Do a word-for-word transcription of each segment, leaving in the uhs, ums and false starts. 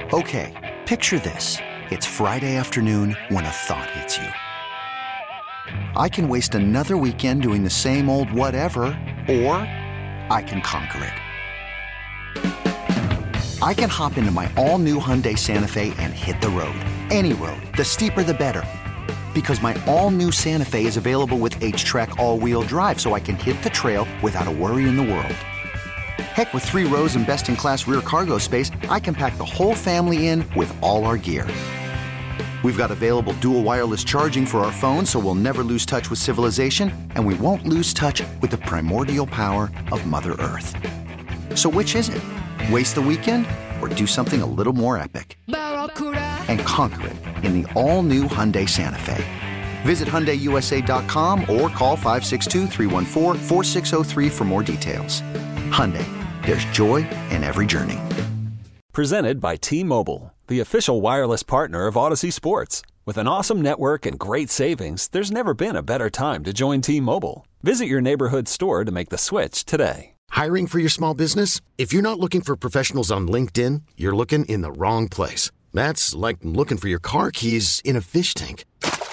Okay, picture this. It's Friday afternoon when a thought hits you. I can waste another weekend doing the same old whatever, or I can conquer it. I can hop into my all-new Hyundai Santa Fe and hit the road. Any road. The steeper, the better. Because my all-new Santa Fe is available with H-Track all-wheel drive, so I can hit the trail without a worry in the world. Heck, with three rows and best-in-class rear cargo space, I can pack the whole family in with all our gear. We've got available dual wireless charging for our phones, so we'll never lose touch with civilization, and we won't lose touch with the primordial power of Mother Earth. So which is it? Waste the weekend or do something a little more epic? And conquer it in the all-new Hyundai Santa Fe. Visit Hyundai U S A dot com or call five six two, three one four, four six zero three for more details. Hyundai, there's joy in every journey. Presented by T-Mobile, the official wireless partner of Odyssey Sports. With an awesome network and great savings, there's never been a better time to join T-Mobile. Visit your neighborhood store to make the switch today. Hiring for your small business? If you're not looking for professionals on LinkedIn, you're looking in the wrong place. That's like looking for your car keys in a fish tank.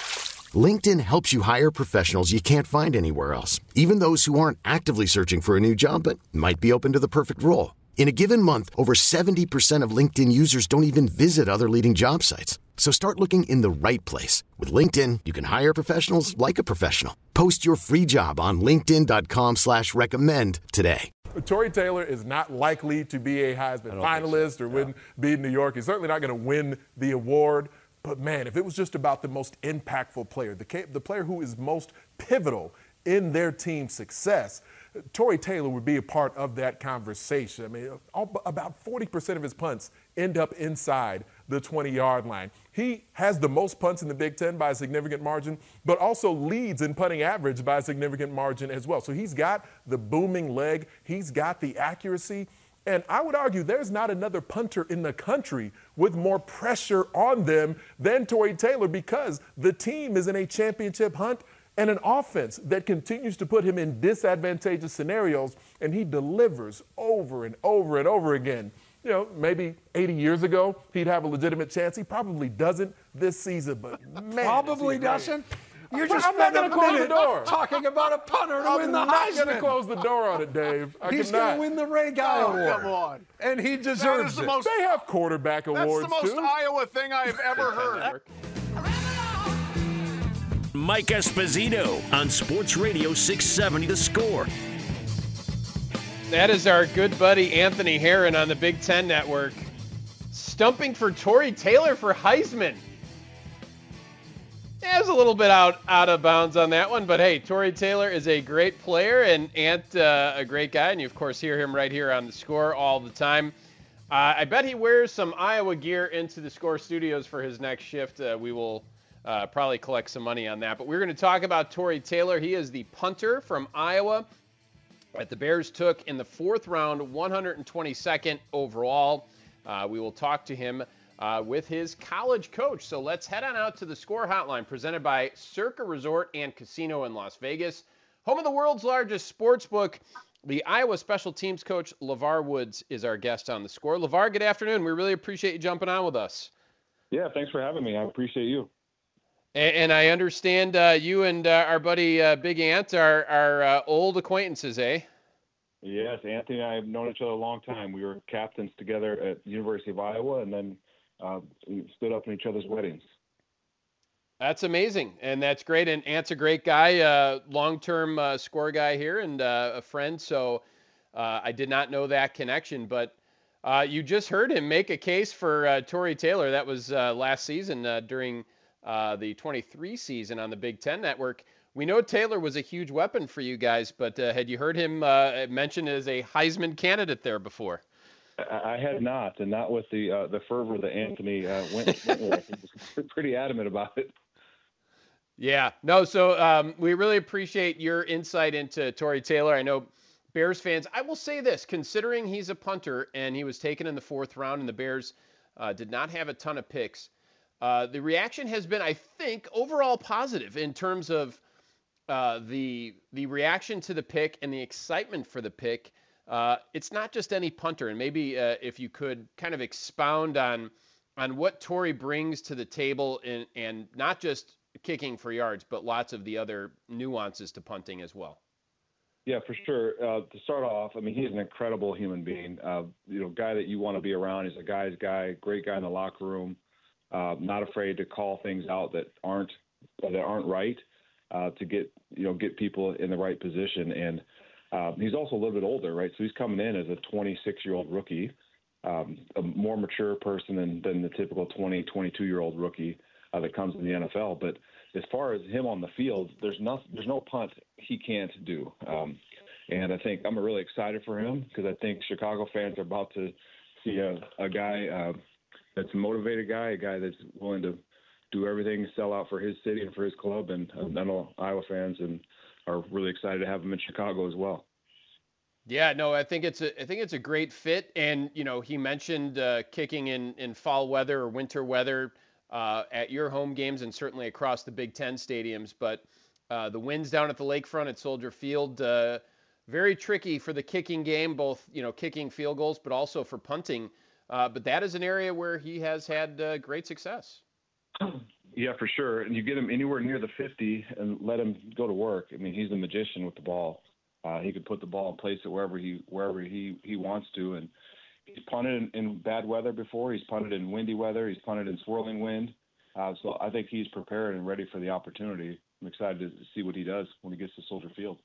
LinkedIn helps you hire professionals you can't find anywhere else, even those who aren't actively searching for a new job but might be open to the perfect role. In a given month, over seventy percent of LinkedIn users don't even visit other leading job sites. So start looking in the right place. With LinkedIn, you can hire professionals like a professional. Post your free job on linkedin dot com slash recommend today. Tory Taylor is not likely to be a Heisman finalist so. or win, yeah. be in New York. He's certainly not going to win the award. But, man, if it was just about the most impactful player, the, the player who is most pivotal in their team's success, Tory Taylor would be a part of that conversation. I mean, all, about forty percent of his punts end up inside the twenty-yard line. He has the most punts in the Big Ten by a significant margin, but also leads in punting average by a significant margin as well. So he's got the booming leg. He's got the accuracy. And I would argue there's not another punter in the country with more pressure on them than Tory Taylor, because the team is in a championship hunt and an offense that continues to put him in disadvantageous scenarios, and he delivers over and over and over again. You know, maybe eighty years ago, he'd have a legitimate chance. He probably doesn't this season, but man. Probably doesn't? You're just I'm not going to close the door. Talking about a punter to I'm win the Heisman. I'm not going to close the door on it, Dave. I He's going to win the Ray Guy oh, Award. Come on. And he deserves the it. Most, they have quarterback awards, That's the most too. Iowa thing I've ever heard. Mike Esposito on Sports Radio six seventy The Score. That is our good buddy Anthony Herron on the Big Ten Network, stumping for Tory Taylor for Heisman. Yeah, it was a little bit out, out of bounds on that one, but hey, Tory Taylor is a great player and Ant uh, a great guy, and you of course hear him right here on the Score all the time. Uh, I bet he wears some Iowa gear into the Score studios for his next shift. Uh, we will uh, probably collect some money on that, but we're going to talk about Tory Taylor. He is the punter from Iowa that the Bears took in the fourth round, one hundred twenty-second overall. Uh, we will talk to him Uh, with his college coach. So let's head on out to the Score Hotline, presented by Circa Resort and Casino in Las Vegas, home of the world's largest sports book. The Iowa special teams coach, LeVar Woods, is our guest on the Score. LeVar, good afternoon. We really appreciate you jumping on with us. Yeah, thanks for having me. I appreciate you. And, and I understand uh, you and uh, our buddy uh, Big Ant are, are uh, old acquaintances, eh? Yes, Anthony and I have known each other a long time. We were captains together at the University of Iowa, and then Uh, we stood up in each other's weddings. That's amazing, and that's great. And Ant's a great guy, uh, long-term uh, Score guy here, and uh, a friend. So uh, I did not know that connection, but uh, you just heard him make a case for uh, Tory Taylor. That was uh, last season uh, during uh, the twenty-three season on the Big Ten Network. We know Taylor was a huge weapon for you guys, but uh, had you heard him uh, mentioned as a Heisman candidate there before? I had not, and not with the uh, the fervor that Anthony uh, went, went with. He was pretty adamant about it. Yeah, no, so um, we really appreciate your insight into Tory Taylor. I know Bears fans, I will say this, considering he's a punter and he was taken in the fourth round and the Bears uh, did not have a ton of picks, uh, the reaction has been, I think, overall positive in terms of uh, the the reaction to the pick and the excitement for the pick. uh, it's not just any punter. And maybe uh, if you could kind of expound on on what Torrey brings to the table, in, and not just kicking for yards, but lots of the other nuances to punting as well. Yeah, for sure. Uh, to start off, I mean, he's an incredible human being. Uh, you know, guy that you want to be around. He's a guy's guy, great guy in the locker room. Uh, not afraid to call things out that aren't that aren't right, uh, to get you know get people in the right position. And uh, he's also a little bit older, right? So he's coming in as a twenty-six-year-old rookie, um, a more mature person than than the typical twenty, twenty-two-year-old rookie uh, that comes in the N F L. But as far as him on the field, there's no there's no punt he can't do. Um, and I think I'm really excited for him because I think Chicago fans are about to see a, a guy uh, that's a motivated guy, a guy that's willing to do everything, sell out for his city and for his club. And I know Iowa fans and are really excited to have him in Chicago as well. Yeah, no, I think it's a I think it's a great fit. And you know, he mentioned uh, kicking in in fall weather or winter weather. Uh, at your home games and certainly across the Big Ten stadiums. But uh, the winds down at the lakefront at Soldier Field, uh, very tricky for the kicking game, both, you know, kicking field goals, but also for punting. Uh, but that is an area where he has had uh, great success. Yeah, for sure. And you get him anywhere near the fifty and let him go to work. I mean, he's a magician with the ball. Uh, he could put the ball and place it wherever he wherever he, he wants to. And he's punted in, in bad weather before. He's punted in windy weather. He's punted in swirling wind. Uh, so I think he's prepared and ready for the opportunity. I'm excited to see what he does when he gets to Soldier Field.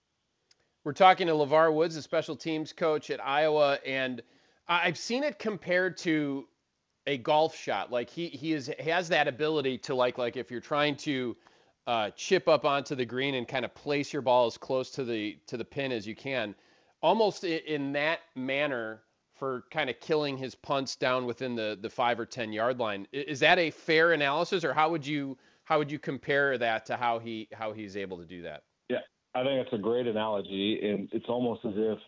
We're talking to LeVar Woods, the special teams coach at Iowa, and I've seen it compared to a golf shot. Like he he is he has that ability to like like if you're trying to uh, chip up onto the green and kind of place your ball as close to the to the pin as you can, almost in, in that manner, for kind of killing his punts down within the, the five or ten yard line. Is that a fair analysis, or how would you how would you compare that to how he how he's able to do that? Yeah, I think that's a great analogy, and it's almost as if,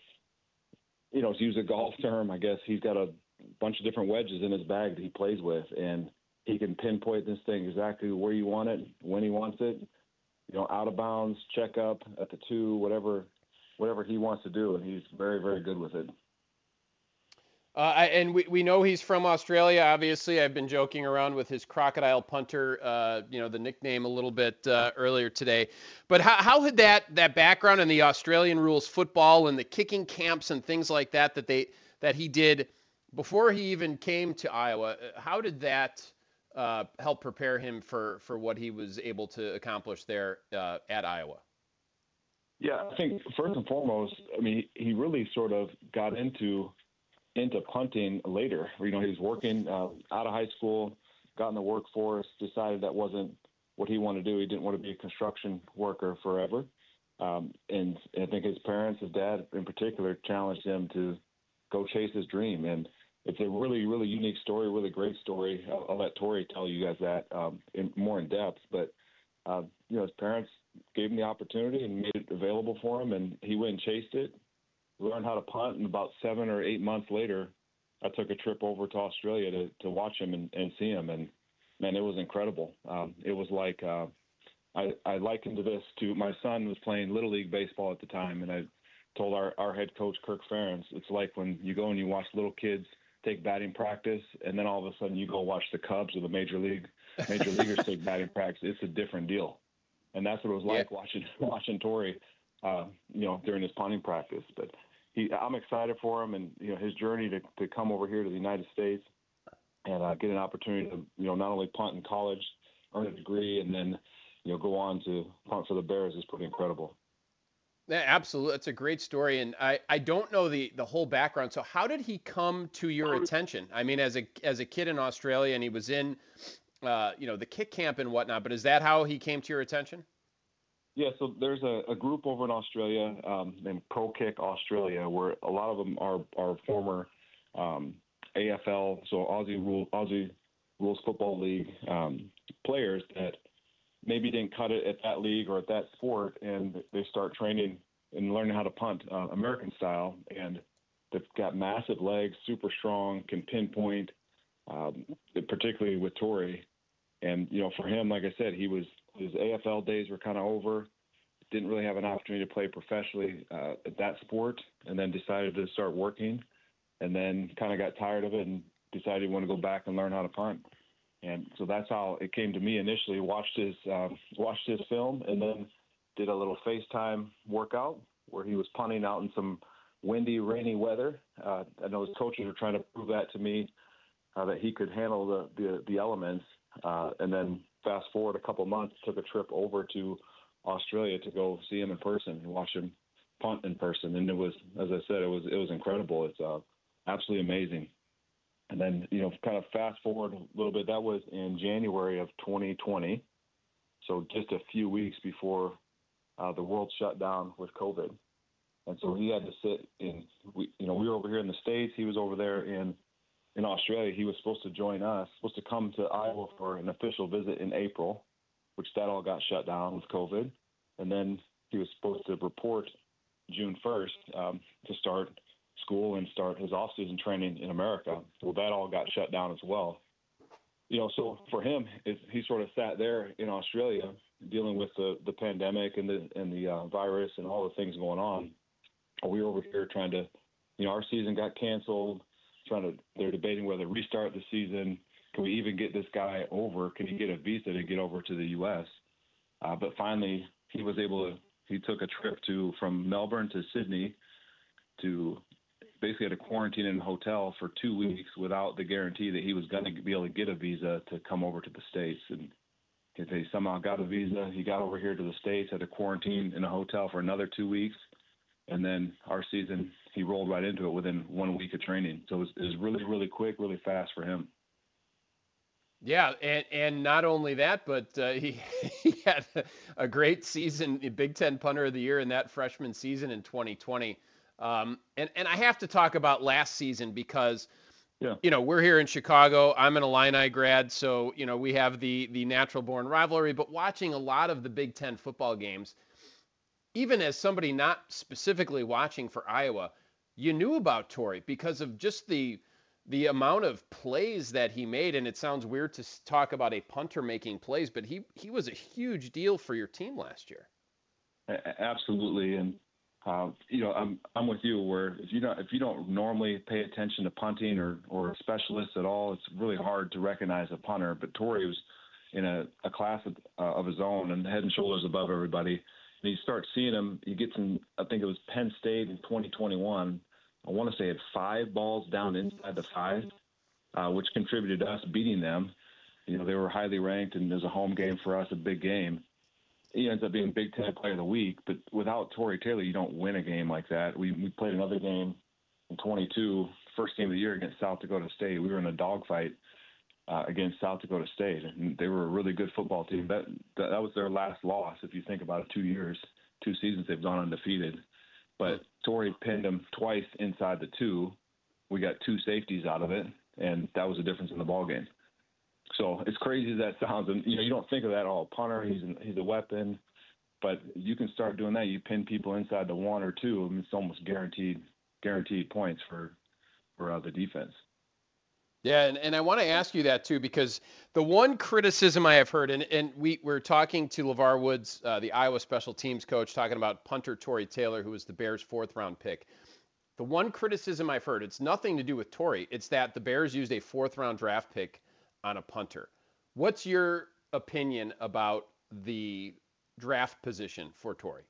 you know, to use a golf term, I guess he's got a bunch of different wedges in his bag that he plays with, and he can pinpoint this thing exactly where you want it, when he wants it, you know, out of bounds, check up at the two, whatever whatever he wants to do, and he's very, very good with it. Uh, I, and we, we know he's from Australia, obviously. I've been joking around with his crocodile punter, uh, you know, the nickname a little bit uh, earlier today. But how, how had that, that background in the Australian rules football and the kicking camps and things like that that they that he did before he even came to Iowa, how did that uh, help prepare him for, for what he was able to accomplish there uh, at Iowa? Yeah, I think first and foremost, I mean, he really sort of got into – into punting later. You know, he was working uh, out of high school, got in the workforce, decided that wasn't what he wanted to do. He didn't want to be a construction worker forever. Um, and I think his parents, his dad in particular, challenged him to go chase his dream. And it's a really, really unique story, really great story. I'll, I'll let Torrey tell you guys that um, in, more in depth. But, uh, you know, his parents gave him the opportunity and made it available for him, and he went and chased it. Learned how to punt, and about seven or eight months later, I took a trip over to Australia to, to watch him and, and see him, and man, it was incredible. Um, it was like uh, I, I likened to this to my son was playing Little League baseball at the time, and I told our, our head coach Kirk Ferentz, it's like when you go and you watch little kids take batting practice, and then all of a sudden you go watch the Cubs or the major league major leaguers take batting practice. It's a different deal, and that's what it was like yeah. watching watching Torrey, uh, you know, during his punting practice, but. He, I'm excited for him, and you know his journey to, to come over here to the United States and uh, get an opportunity to you know not only punt in college, earn a degree, and then you know go on to punt for the Bears is pretty incredible. Yeah, absolutely, that's a great story, and I, I don't know the, the whole background. So how did he come to your attention? I mean, as a as a kid in Australia, and he was in uh, you know the kick camp and whatnot. But is that how he came to your attention? Yeah, so there's a, a group over in Australia um, named Pro Kick Australia, where a lot of them are, are former um, A F L, so Aussie Rule, Aussie Rules Football League um, players that maybe didn't cut it at that league or at that sport, and they start training and learning how to punt uh, American style, and they've got massive legs, super strong, can pinpoint, um, particularly with Torrey. And, you know, for him, like I said, he was his A F L days were kind of over. didn't really have an opportunity to play professionally uh, at that sport, and then decided to start working, and then kind of got tired of it and decided he wanted to go back and learn how to punt. And so that's how it came to me initially. Watched his uh, watched his film, and then did a little FaceTime workout where he was punting out in some windy, rainy weather. Uh, I know his coaches were trying to prove that to me, uh, that he could handle the the, the elements. Uh, and then fast forward a couple months, took a trip over to Australia to go see him in person and watch him punt in person. And it was, as I said, it was it was incredible. It's uh, absolutely amazing. And then, you know, kind of fast forward a little bit, that was in January of twenty twenty. So just a few weeks before uh, the world shut down with COVID. And so he had to sit in, we, you know, we were over here in the States. He was over there in, in Australia. He was supposed to join us, supposed to come to Iowa for an official visit in April, which that all got shut down with COVID. And then he was supposed to report June first um, to start school and start his off-season training in America. Well, that all got shut down as well. You know, so for him, it, he sort of sat there in Australia dealing with the, the pandemic and the and the uh, virus and all the things going on. We were over here trying to, you know, our season got canceled. Trying to, they're debating whether to restart the season. Can we even get this guy over? Can he get a visa to get over to the U S? Uh, but finally, he was able to. He took a trip to from Melbourne to Sydney to basically had to quarantine in a hotel for two weeks without the guarantee that he was going to be able to get a visa to come over to the States. And if he somehow got a visa, he got over here to the States, had to quarantine in a hotel for another two weeks. And then our season, he rolled right into it within one week of training. So it was, it was really, really quick, really fast for him. Yeah, and, and not only that, but uh, he, he had a great season, Big Ten Punter of the Year in that freshman season in twenty twenty. Um, and, and I have to talk about last season because, yeah. you know, we're here in Chicago. I'm an Illini grad, so, you know, we have the, the natural-born rivalry. But watching a lot of the Big Ten football games, even as somebody not specifically watching for Iowa, you knew about Torrey because of just the the amount of plays that he made. And it sounds weird to talk about a punter making plays, but he, he was a huge deal for your team last year. Absolutely. And, uh, you know, I'm I'm with you where if you don't, if you don't normally pay attention to punting or, or specialists at all, it's really hard to recognize a punter. But Torrey was in a, a class of, uh, of his own and head and shoulders above everybody. And you start seeing him, he gets in, I think it was Penn State in twenty twenty-one. I want to say had five balls down inside the five, uh, which contributed to us beating them. You know, they were highly ranked, and it was a home game for us, a big game. He ends up being Big Ten Player of the Week, but without Torrey Taylor, you don't win a game like that. We we played another game in twenty-two, first game of the year against South Dakota State. We were in a dogfight uh, against South Dakota State, and they were a really good football team. That, that that was their last loss, if you think about it, two years, two seasons they've gone undefeated. But Torrey pinned him twice inside the two. We got two safeties out of it, and that was the difference in the ball game. So as crazy as that sounds, and you know, you don't think of that, oh, punter, he's an, he's a weapon, but you can start doing that. You pin people inside the one or two, and it's almost guaranteed guaranteed points for for uh, the defense. Yeah, and, and I want to ask you that too, because the one criticism I have heard, and, and we, we're talking to LeVar Woods, uh, the Iowa special teams coach, talking about punter Torrey Taylor, who was the Bears' fourth round pick. The one criticism I've heard, it's nothing to do with Torrey, it's that the Bears used a fourth round draft pick on a punter. What's your opinion about the draft position for Torrey?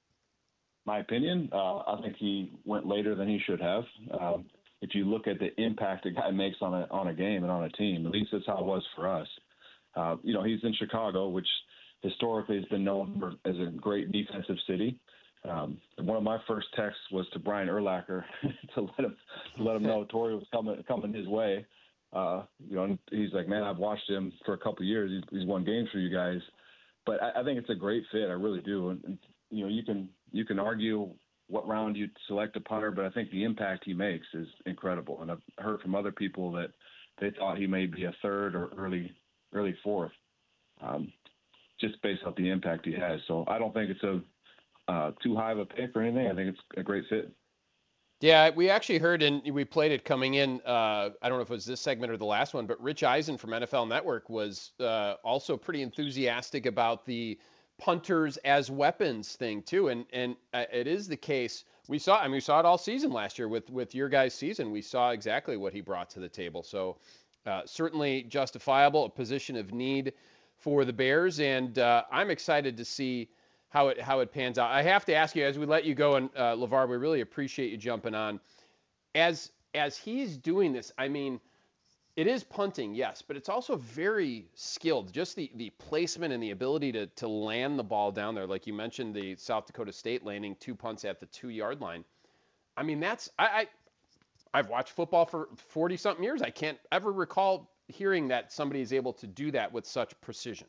My opinion, uh, I think he went later than he should have. Um, If you look at the impact a guy makes on a on a game and on a team, at least that's how it was for us. Uh, you know, he's in Chicago, which historically has been known for, as a great defensive city. Um, one of my first texts was to Brian Urlacher to let him to let him know Torrey was coming coming his way. Uh, you know, and he's like, man, I've watched him for a couple of years. He's, he's won games for you guys, but I, I think it's a great fit. I really do. And, and you know, you can you can argue what round you select a punter, but I think the impact he makes is incredible. And I've heard from other people that they thought he may be a third or early, early fourth, um, just based off the impact he has. So I don't think it's a uh, too high of a pick or anything. I think it's a great fit. Yeah, we actually heard, and we played it coming in, uh, I don't know if it was this segment or the last one, but Rich Eisen from N F L Network was uh, also pretty enthusiastic about the punters as weapons thing too, and and uh, it is the case. We saw, I mean, we saw it all season last year with with your guys' season. We saw exactly what he brought to the table. So uh, certainly justifiable, a position of need for the Bears, and uh, I'm excited to see how it how it pans out. I have to ask you, as we let you go, and uh, LeVar, we really appreciate you jumping on. As as he's doing this, I mean, it is punting, yes, but it's also very skilled. Just the, the placement and the ability to to land the ball down there. Like you mentioned, the South Dakota State landing two punts at the two-yard line. I mean, that's I, I I've watched football for forty-something years. I can't ever recall hearing that somebody is able to do that with such precision.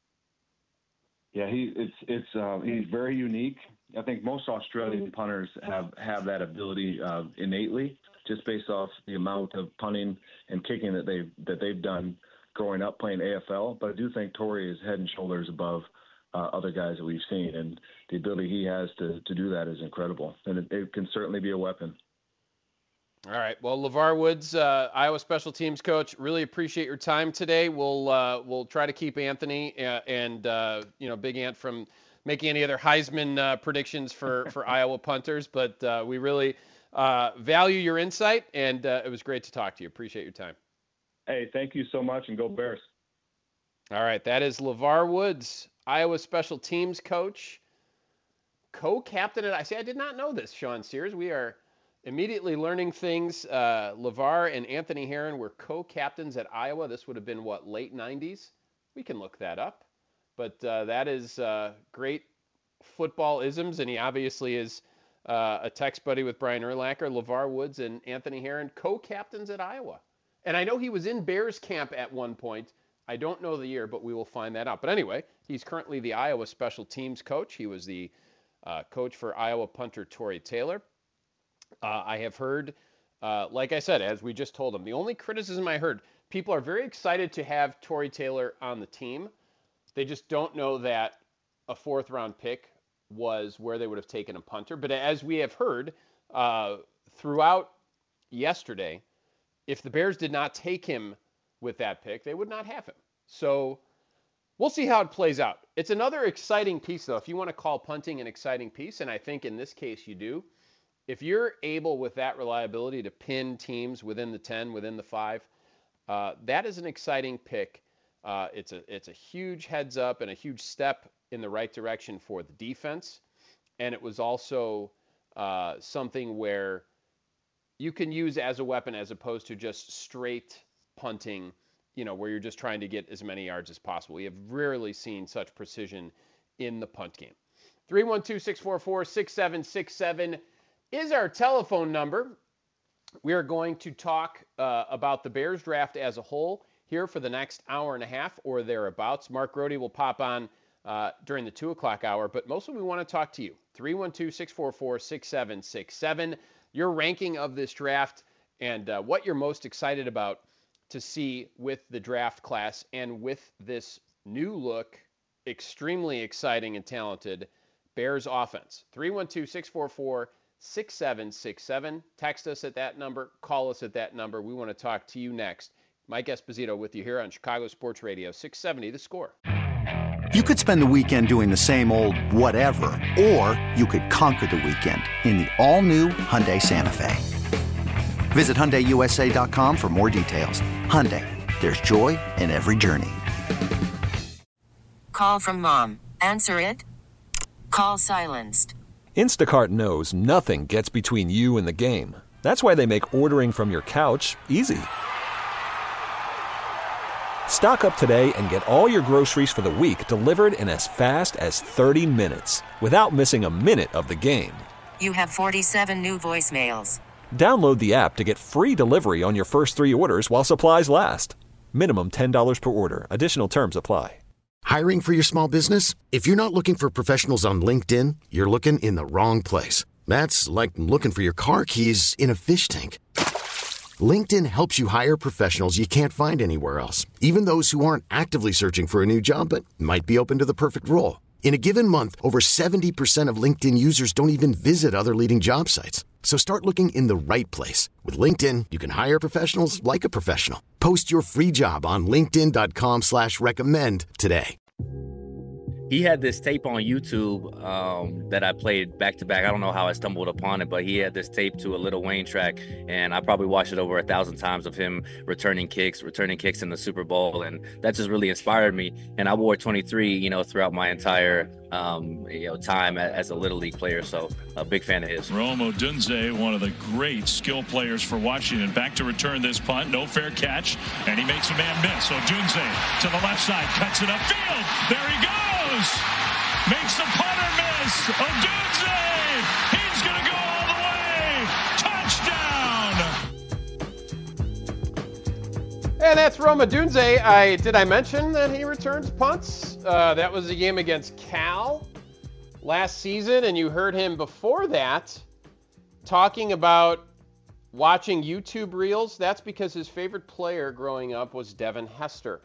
Yeah, he it's it's uh, he's very unique. I think most Australian punters have have that ability uh, innately, just based off the amount of punting and kicking that they've that they've done growing up playing A F L. But I do think Torrey is head and shoulders above uh, other guys that we've seen, and the ability he has to to do that is incredible, and it, it can certainly be a weapon. All right. Well, LeVar Woods, uh, Iowa special teams coach, really appreciate your time today. We'll uh, we'll try to keep Anthony uh, and uh, you know Big Ant from making any other Heisman uh, predictions for for Iowa punters, but uh, we really uh, value your insight, and uh, it was great to talk to you. Appreciate your time. Hey, thank you so much, and go Bears. All right. That is LeVar Woods, Iowa special teams coach, co-captain at I see. I did not know this, Sean Sears. We are immediately learning things. Uh, LeVar and Anthony Herron were co-captains at Iowa. This would have been, what, late nineties? We can look that up. But uh, that is uh, great football isms, and he obviously is uh, a text buddy with Brian Urlacher. LeVar Woods and Anthony Herron, co-captains at Iowa. And I know he was in Bears camp at one point. I don't know the year, but we will find that out. But anyway, he's currently the Iowa special teams coach. He was the uh, coach for Iowa punter Torrey Taylor. Uh, I have heard, uh, like I said, as we just told him, the only criticism I heard, people are very excited to have Torrey Taylor on the team. They just don't know that a fourth round pick was where they would have taken a punter. But as we have heard uh, throughout yesterday, if the Bears did not take him with that pick, they would not have him. So we'll see how it plays out. It's another exciting piece, though. If you want to call punting an exciting piece, and I think in this case you do, if you're able with that reliability to pin teams within the ten, within the five, uh, that is an exciting pick. Uh, it's a it's a huge heads up and a huge step in the right direction for the defense. And it was also uh, something where you can use as a weapon as opposed to just straight punting, you know, where you're just trying to get as many yards as possible. We have rarely seen such precision in the punt game. three one two, six four four, six seven six seven is our telephone number. We are going to talk uh, about the Bears draft as a whole here for the next hour and a half or thereabouts. Mark Grody will pop on uh, during the two o'clock hour, but mostly we want to talk to you. three one two, six four four, six seven six seven, your ranking of this draft and uh, what you're most excited about to see with the draft class and with this new look, extremely exciting and talented Bears offense. three one two, six four four, six seven six seven. Text us at that number. Call us at that number. We want to talk to you next. Mike Esposito with you here on Chicago Sports Radio, six seventy The Score. You could spend the weekend doing the same old whatever, or you could conquer the weekend in the all-new Hyundai Santa Fe. Visit Hyundai U S A dot com for more details. Hyundai, there's joy in every journey. Call from mom. Answer it. Call silenced. Instacart knows nothing gets between you and the game. That's why they make ordering from your couch easy. Stock up today and get all your groceries for the week delivered in as fast as thirty minutes without missing a minute of the game. You have forty-seven new voicemails. Download the app to get free delivery on your first three orders while supplies last. Minimum ten dollars per order. Additional terms apply. Hiring for your small business? If you're not looking for professionals on LinkedIn, you're looking in the wrong place. That's like looking for your car keys in a fish tank. LinkedIn helps you hire professionals you can't find anywhere else, even those who aren't actively searching for a new job but might be open to the perfect role. In a given month, over seventy percent of LinkedIn users don't even visit other leading job sites. So start looking in the right place. With LinkedIn, you can hire professionals like a professional. Post your free job on linkedin dot com slash recommend today. he had this tape on YouTube um, that I played back to back. I don't know how I stumbled upon it, but he had this tape to a Lil Wayne track, and I probably watched it over a thousand times of him returning kicks, returning kicks in the Super Bowl, and that just really inspired me. And I wore twenty-three, you know, throughout my entire um, you know time as a Little League player. So a big fan of his. Rome Odunze, one of the great skill players for Washington, back to return this punt. No fair catch, and he makes a man miss. Odunze to the left side, cuts it upfield. There he goes. Makes the punter miss. Odunze, he's going to go all the way. Touchdown. And that's Rome Odunze. I did I mention that he returns punts? Uh, that was a game against Cal last season, and you heard him before that talking about watching YouTube reels. That's because his favorite player growing up was Devin Hester.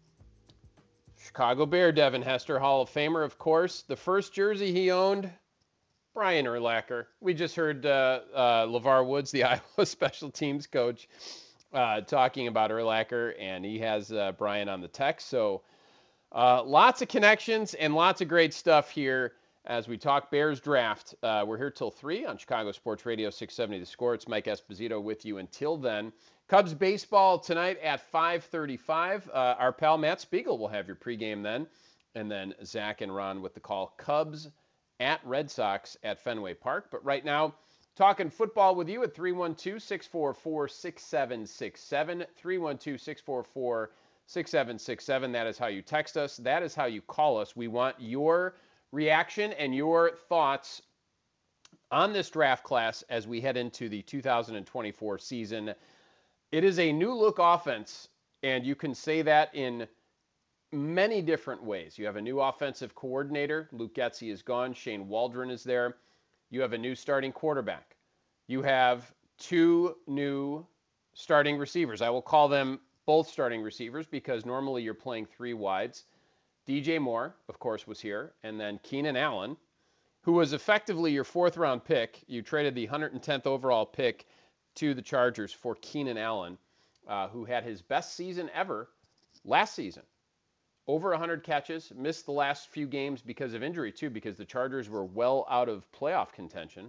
Chicago Bear Devin Hester, Hall of Famer, of course. The first jersey he owned, Brian Urlacher. We just heard uh, uh, LeVar Woods, the Iowa special teams coach, uh, talking about Urlacher, and he has uh, Brian on the text. So uh, lots of connections and lots of great stuff here as we talk Bears draft. Uh, we're here till three on Chicago Sports Radio six seventy The Score. It's Mike Esposito with you until then. Cubs baseball tonight at five thirty-five. Uh, our pal Matt Spiegel will have your pregame then. And then Zach and Ron with the call. Cubs at Red Sox at Fenway Park. But right now, talking football with you at three one two, six four four, six seven six seven. three one two, six four four, six seven six seven. That is how you text us. That is how you call us. We want your reaction and your thoughts on this draft class as we head into the two thousand twenty-four season. It is a new look offense, and you can say that in many different ways. You have a new offensive coordinator. Luke Getsy is gone. Shane Waldron is there. You have a new starting quarterback. You have two new starting receivers. I will call them both starting receivers because normally you're playing three wides. D J Moore, of course, was here, and then Keenan Allen, who was effectively your fourth-round pick. You traded the one hundred tenth overall pick to the Chargers for Keenan Allen, uh, who had his best season ever last season. Over one hundred catches, missed the last few games because of injury, too, because the Chargers were well out of playoff contention.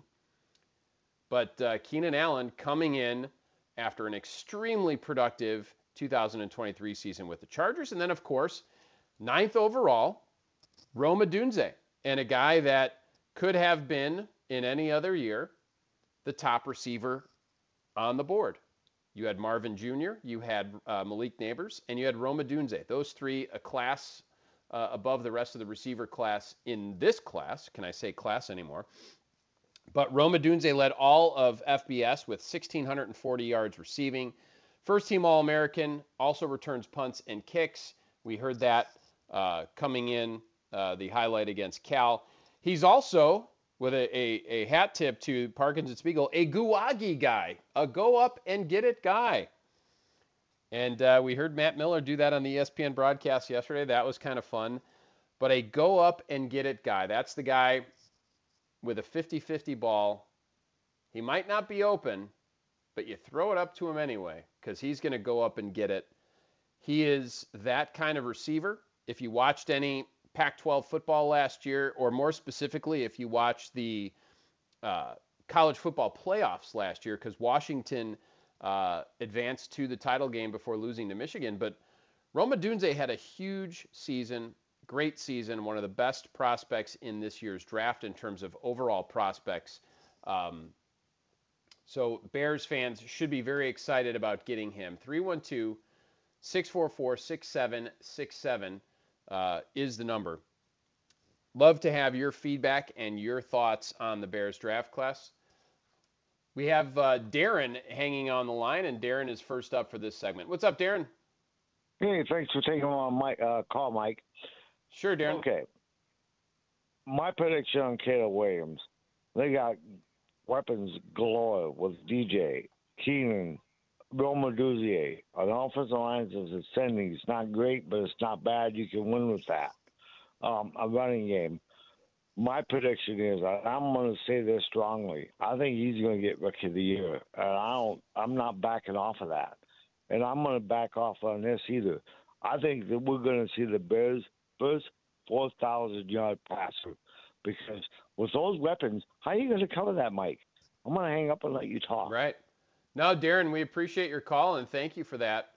But uh, Keenan Allen coming in after an extremely productive two thousand twenty-three season with the Chargers. And then, of course, ninth overall, Rome Odunze, and a guy that could have been, in any other year, the top receiver on the board. You had Marvin Junior, you had uh, Malik Neighbors, and you had Rome Odunze. Those three, a class uh, above the rest of the receiver class in this class. Can I say class anymore? But Rome Odunze led all of F B S with one thousand six hundred forty yards receiving. First team All-American, also returns punts and kicks. We heard that uh, coming in, uh, the highlight against Cal. He's also, with a, a, a hat tip to Parkins and Spiegel, a Guwagi guy, a go up and get it guy. And uh, we heard Matt Miller do that on the E S P N broadcast yesterday. That was kind of fun. But a go up and get it guy. That's the guy with a fifty-fifty ball. He might not be open, but you throw it up to him anyway because he's going to go up and get it. He is that kind of receiver. If you watched any Pac twelve football last year, or more specifically, if you watch the uh, college football playoffs last year, because Washington uh, advanced to the title game before losing to Michigan. But Rome Odunze had a huge season, great season, one of the best prospects in this year's draft in terms of overall prospects. Um, so Bears fans should be very excited about getting him. three one two, six four four, six seven six seven. Uh, is the number. Love to have your feedback and your thoughts on the Bears draft class. We have uh, Darren hanging on the line, and Darren is first up for this segment. What's up, Darren? Hey, thanks for taking on my uh, call, Mike. Sure, Darren. Okay. My prediction on Caleb Williams, they got weapons galore with D J, Keenan, Rome Odunze. An offensive line is ascending. It's not great, but it's not bad. You can win with that. Um, a running game. My prediction is, I'm going to say this strongly. I think he's going to get Rookie of the Year, and I don't. I'm not backing off of that, and I'm going to back off on this either. I think that we're going to see the Bears first four thousand yard passer. Because with those weapons, how are you going to cover that, Mike? I'm going to hang up and let you talk. Right. No, Darren, we appreciate your call, and thank you for that.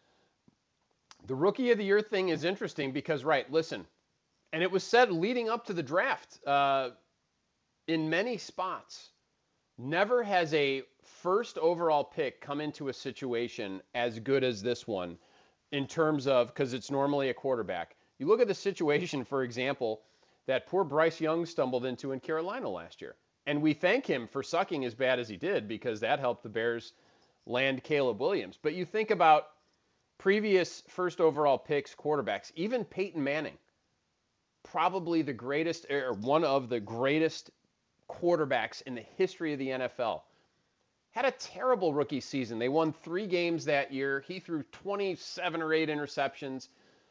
The Rookie of the Year thing is interesting because, right, listen, and it was said leading up to the draft, uh, in many spots, never has a first overall pick come into a situation as good as this one in terms of, because it's normally a quarterback. You look at the situation, for example, that poor Bryce Young stumbled into in Carolina last year. And we thank him for sucking as bad as he did because that helped the Bears land Caleb Williams. But you think about previous first overall picks, quarterbacks, even Peyton Manning, probably the greatest, or one of the greatest quarterbacks in the history of the N F L, had a terrible rookie season. They won three games that year. He threw twenty-seven or eight interceptions.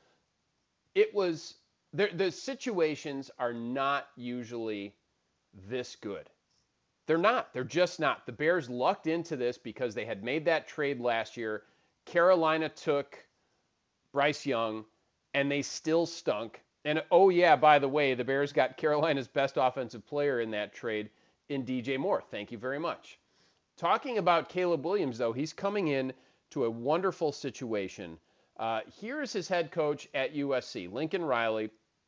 It was... The, the situations are not usually this good. They're not. They're just not. The Bears lucked into this because they had made that trade last year. Carolina took Bryce Young, and they still stunk. And, oh, yeah, by the way, the Bears got Carolina's best offensive player in that trade in D J Moore. Thank you very much. Talking about Caleb Williams, though, he's coming in to a wonderful situation. Uh, here's his head coach at U S C, Lincoln Riley.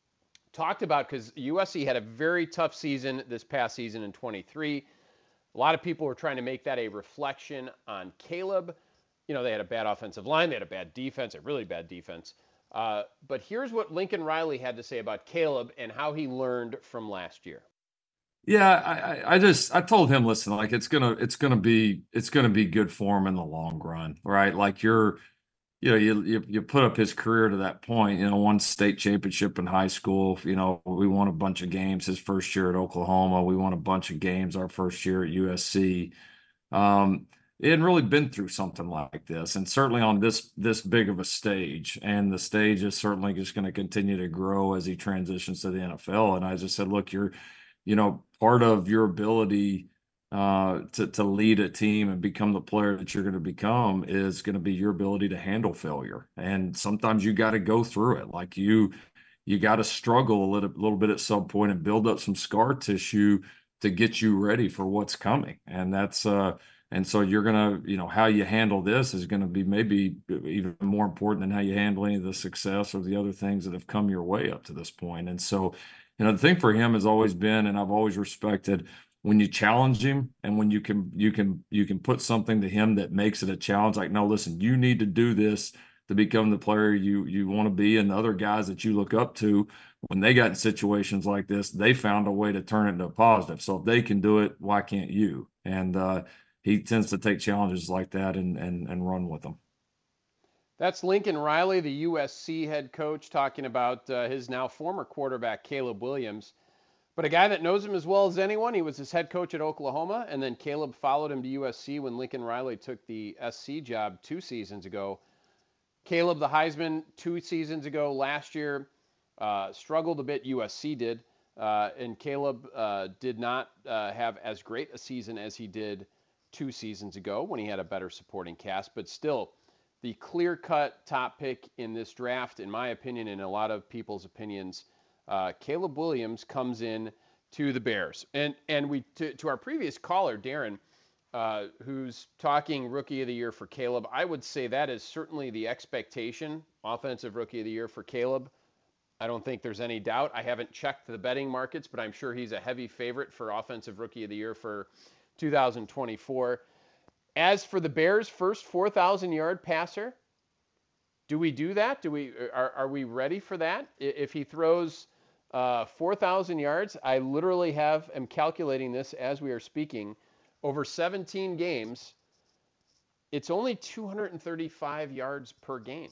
Talked about, because U S C had a very tough season this past season in twenty-three. A lot of people were trying to make that a reflection on Caleb. You know, they had a bad offensive line. They had a bad defense, a really bad defense. Uh, but here's what Lincoln Riley had to say about Caleb and how he learned from last year. Yeah, I, I just I told him, listen, like it's gonna it's gonna be it's gonna be good for him in the long run, right? Like you're You know, you, you you put up his career to that point, you know, won state championship in high school. You know, we won a bunch of games his first year at Oklahoma. We won a bunch of games our first year at U S C. Um, he hadn't really been through something like this, and certainly on this this big of a stage. And the stage is certainly just going to continue to grow as he transitions to the N F L. And I just said, look, you're, you know, part of your ability Uh, to, to lead a team and become the player that you're going to become is going to be your ability to handle failure. And sometimes you got to go through it. Like you, you got to struggle a little, little bit at some point and build up some scar tissue to get you ready for what's coming. And that's, uh, and so you're going to, you know, how you handle this is going to be maybe even more important than how you handle any of the success or the other things that have come your way up to this point. And so, you know, the thing for him has always been, and I've always respected, when you challenge him and when you can you can you can put something to him that makes it a challenge, like, no, listen, you need to do this to become the player you you want to be. And the other guys that you look up to, when they got in situations like this, they found a way to turn it into a positive. So if they can do it, why can't you? And uh, he tends to take challenges like that and and and run with them. That's Lincoln Riley, the U S C head coach, talking about uh, his now former quarterback, Caleb Williams. But a guy that knows him as well as anyone. He was his head coach at Oklahoma, and then Caleb followed him to U S C when Lincoln Riley took the S C job two seasons ago. Caleb, the Heisman, two seasons ago. Last year, uh, struggled a bit. U S C did. Uh, and Caleb uh, did not uh, have as great a season as he did two seasons ago when he had a better supporting cast. But still, the clear-cut top pick in this draft, in my opinion, and a lot of people's opinions, Uh, Caleb Williams comes in to the Bears. And and we to, to our previous caller, Darren, uh, who's talking Rookie of the Year for Caleb, I would say that is certainly the expectation, Offensive Rookie of the Year for Caleb. I don't think there's any doubt. I haven't checked the betting markets, but I'm sure he's a heavy favorite for Offensive Rookie of the Year for two thousand twenty-four. As for the Bears' first four thousand yard passer, do we do that? Do we are, are we ready for that? If he throws Uh, four thousand yards, I literally have, am calculating this as we are speaking, over seventeen games, it's only two hundred thirty-five yards per game.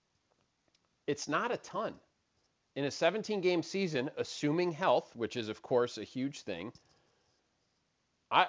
It's not a ton. In a seventeen game season, assuming health, which is of course a huge thing, I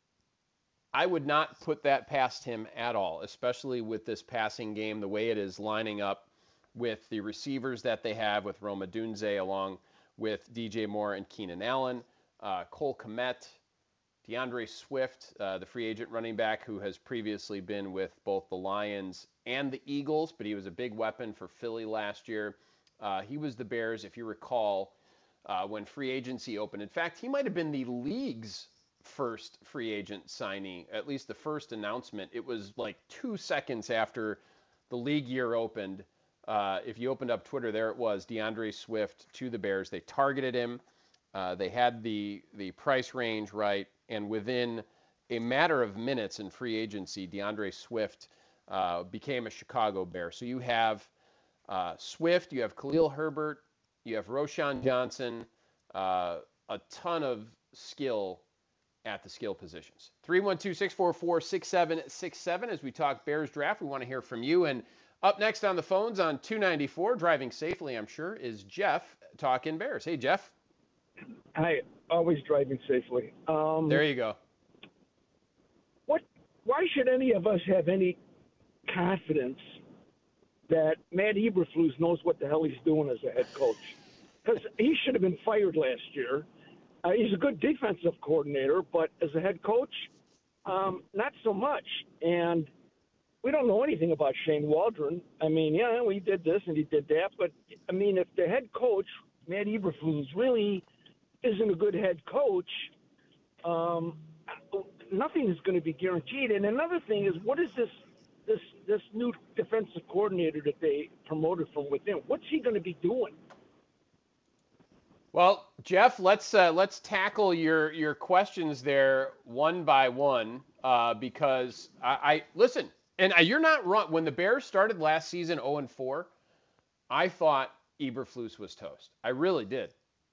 I would not put that past him at all, especially with this passing game, the way it is lining up with the receivers that they have with Rome Odunze along with D J Moore and Keenan Allen, uh, Cole Kmet, DeAndre Swift, uh, the free agent running back who has previously been with both the Lions and the Eagles, but he was a big weapon for Philly last year. Uh, he was the Bears, if you recall, uh, when free agency opened. In fact, he might have been the league's first free agent signee, at least the first announcement. It was like two seconds after the league year opened. Uh, if you opened up Twitter, there it was, DeAndre Swift to the Bears. They targeted him. Uh, they had the the price range right, and within a matter of minutes in free agency, DeAndre Swift uh, became a Chicago Bear. So you have uh, Swift, you have Khalil Herbert, you have Roschon Johnson, uh, a ton of skill at the skill positions. three one two, six four four, six seven six seven as we talk Bears draft. We want to hear from you. And up next on the phones on two ninety-four, driving safely, I'm sure, is Jeff talking Bears. Hey, Jeff. Hi, always driving safely. Um, there you go. What? Why should any of us have any confidence that Matt Eberflus knows what the hell he's doing as a head coach? Because he should have been fired last year. Uh, he's a good defensive coordinator, but as a head coach, um, not so much. And we don't know anything about Shane Waldron. I mean, yeah, we did this and he did that, but I mean, if the head coach, Matt Eberflus, really isn't a good head coach, um, nothing is going to be guaranteed. And another thing is, what is this this this new defensive coordinator that they promoted from within? What's he going to be doing? Well, Jeff, let's uh, let's tackle your your questions there one by one uh, because I, I listen, and you're not wrong. When the Bears started last season oh and four, I thought Eberflus was toast. I really did.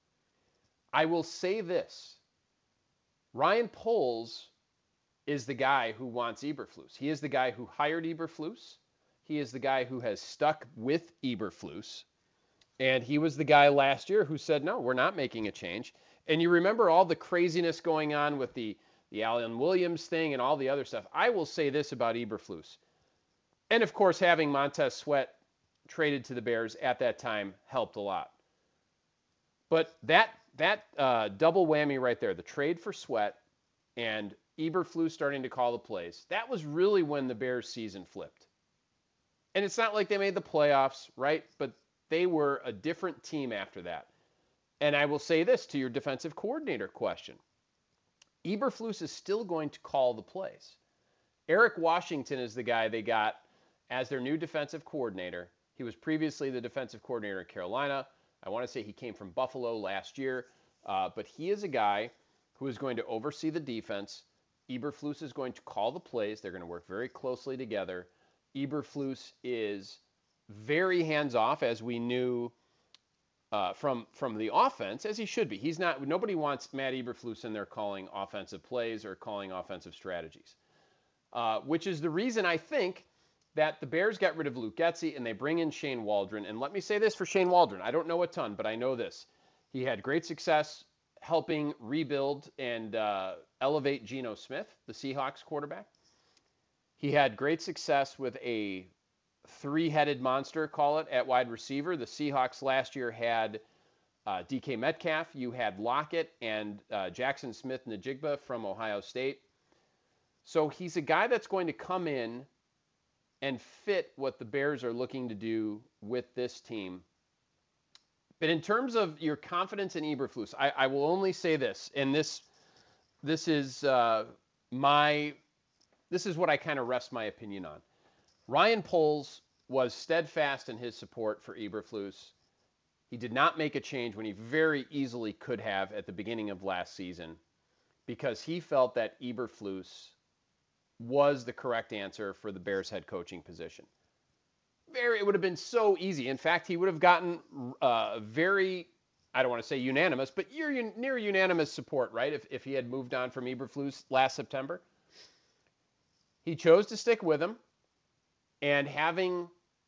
I will say this. Ryan Poles is the guy who wants Eberflus. He is the guy who hired Eberflus. He is the guy who has stuck with Eberflus. And he was the guy last year who said, no, we're not making a change. And you remember all the craziness going on with the, the Alan Williams thing and all the other stuff. I will say this about Eberflus. And, of course, having Montez Sweat traded to the Bears at that time helped a lot. But that that uh, double whammy right there, the trade for Sweat and Eberflus starting to call the plays, that was really when the Bears season flipped. And it's not like they made the playoffs, right? But they were a different team after that. And I will say this to your defensive coordinator question. Eberflus is still going to call the plays. Eric Washington is the guy they got as their new defensive coordinator. He was previously the defensive coordinator in Carolina. I want to say he came from Buffalo last year. Uh, but he is a guy who is going to oversee the defense. Eberflus is going to call the plays. They're going to work very closely together. Eberflus is very hands-off, as we knew uh, from from the offense, as he should be. He's not. Nobody wants Matt Eberflus in there calling offensive plays or calling offensive strategies, uh, which is the reason I think that the Bears got rid of Luke Getsy and they bring in Shane Waldron. And let me say this for Shane Waldron. I don't know a ton, but I know this. He had great success helping rebuild and uh, elevate Geno Smith, the Seahawks quarterback. He had great success with a three-headed monster, call it, at wide receiver. The Seahawks last year had uh, D K Metcalf. You had Lockett and uh, Jackson Smith-Njigba from Ohio State. So he's a guy that's going to come in and fit what the Bears are looking to do with this team. But in terms of your confidence in Eberflus, I, I will only say this, and this this is uh, my this is what I kind of rest my opinion on. Ryan Poles was steadfast in his support for Eberflus. He did not make a change when he very easily could have at the beginning of last season because he felt that Eberflus was the correct answer for the Bears head coaching position. Very, it would have been so easy. In fact, he would have gotten uh, very, I don't want to say unanimous, but near, near unanimous support, right, if, if he had moved on from Eberflus last September. He chose to stick with him, and having,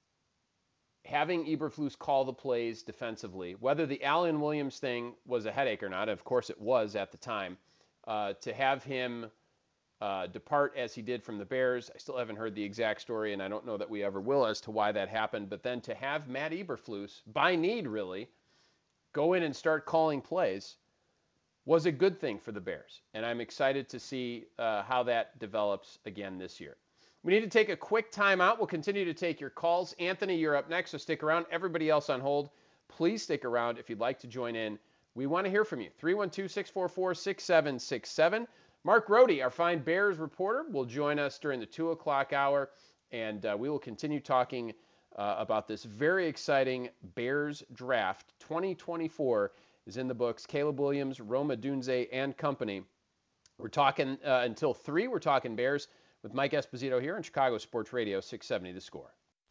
having Eberflus call the plays defensively, whether the Alan Williams thing was a headache or not, of course it was at the time, uh, to have him Uh, depart as he did from the Bears. I still haven't heard the exact story, and I don't know that we ever will as to why that happened. But then to have Matt Eberflus, by need really, go in and start calling plays was a good thing for the Bears. And I'm excited to see uh, how that develops again this year. We need to take a quick timeout. We'll continue to take your calls. Anthony, you're up next, so stick around. Everybody else on hold, Please stick around if you'd like to join in. We want to hear from you. three one two, six four four, six seven six seven. Mark Rohde, our fine Bears reporter, will join us during the two o'clock hour, and uh, we will continue talking uh, about this very exciting Bears draft. twenty twenty-four is in the books. Caleb Williams, Rome Odunze, and company. We're talking uh, until three. We're talking Bears with Mike Esposito here on Chicago Sports Radio six seventy The Score.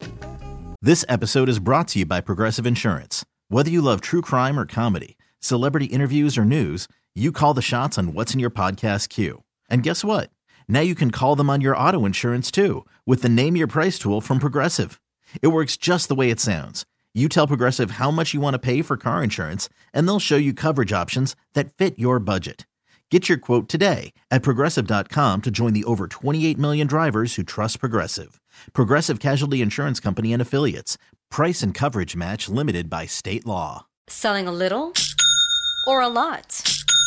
This episode is brought to you by Progressive Insurance. Whether you love true crime or comedy, celebrity interviews or news, you call the shots on what's in your podcast queue. And guess what? Now you can call them on your auto insurance too with the Name Your Price tool from Progressive. It works just the way it sounds. You tell Progressive how much you want to pay for car insurance, and they'll show you coverage options that fit your budget. Get your quote today at Progressive dot com to join the over twenty-eight million drivers who trust Progressive. Progressive Casualty Insurance Company and Affiliates. Price and coverage match limited by state law. Selling a little or a lot?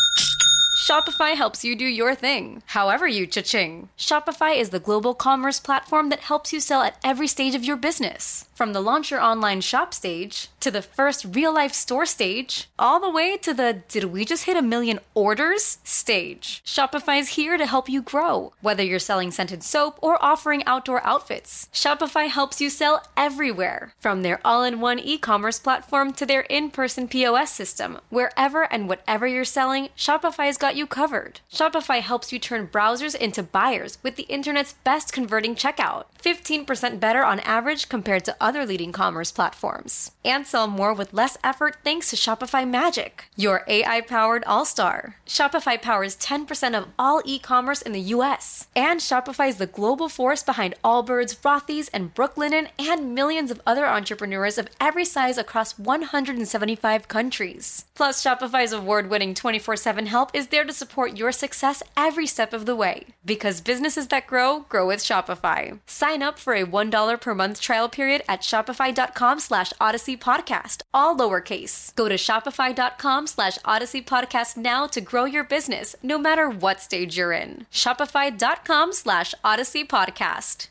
Shopify helps you do your thing, however you cha-ching. Shopify is the global commerce platform that helps you sell at every stage of your business. From the launch your online shop stage, to the first real-life store stage, all the way to the did we just hit a million orders stage. Shopify's here to help you grow. Whether you're selling scented soap or offering outdoor outfits, Shopify helps you sell everywhere. From their all-in-one e-commerce platform to their in-person P O S system, wherever and whatever you're selling, Shopify's got you covered. Shopify helps you turn browsers into buyers with the internet's best converting checkout. fifteen percent better on average compared to other leading commerce platforms. And sell more with less effort thanks to Shopify Magic, your A I-powered all-star. Shopify powers ten percent of all e-commerce in the U S. And Shopify is the global force behind Allbirds, Rothy's, and Brooklinen, and millions of other entrepreneurs of every size across one hundred seventy-five countries. Plus, Shopify's award-winning twenty-four seven help is there to support your success every step of the way. Because businesses that grow, grow with Shopify. Sign up for a one dollar per month trial period at shopify.com slash Odyssey Podcast, all lowercase. Go to shopify.com slash Odyssey Podcast now to grow your business, no matter what stage you're in. Shopify.com slash Odyssey Podcast.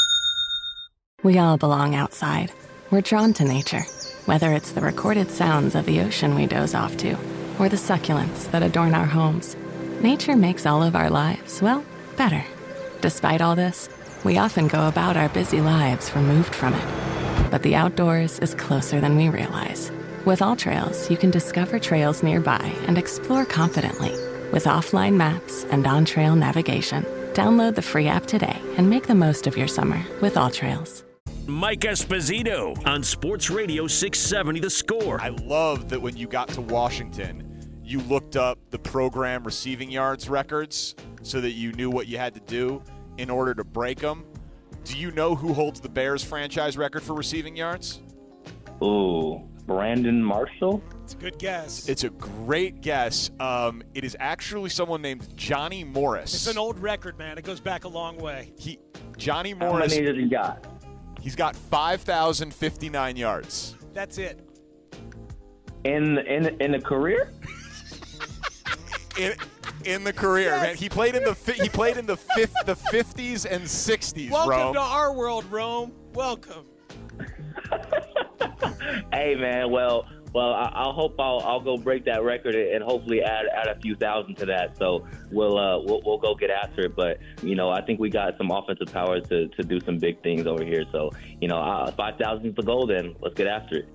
We all belong outside. We're drawn to nature, whether it's the recorded sounds of the ocean we doze off to, or the succulents that adorn our homes. Nature makes all of our lives, well, better. Despite all this, we often go about our busy lives removed from it. But the outdoors is closer than we realize. With AllTrails, you can discover trails nearby and explore confidently. With offline maps and on-trail navigation, download the free app today and make the most of your summer with AllTrails. Mike Esposito on Sports Radio six seventy The Score. I love that when you got to Washington, you looked up the program receiving yards records so that you knew what you had to do in order to break them. Do you know who holds the Bears franchise record for receiving yards? Ooh, Brandon Marshall? It's a good guess. It's a great guess. Um, it is actually someone named Johnny Morris. It's an old record, man. It goes back a long way. He, Johnny Morris. How many does he got? He's got five thousand fifty-nine yards. That's it. In in in a career? in in the career, yes. Man. He played in the he played in the fifth, the fifties and sixties. Welcome Rome. to our world, Rome. Welcome. Hey, man. Well, well, I, I hope I'll I'll go break that record and hopefully add add a few thousand to that. So we'll uh we'll, we'll go get after it. But you know, I think we got some offensive power to to do some big things over here. So you know, uh, five thousand is the goal. Then let's get after it.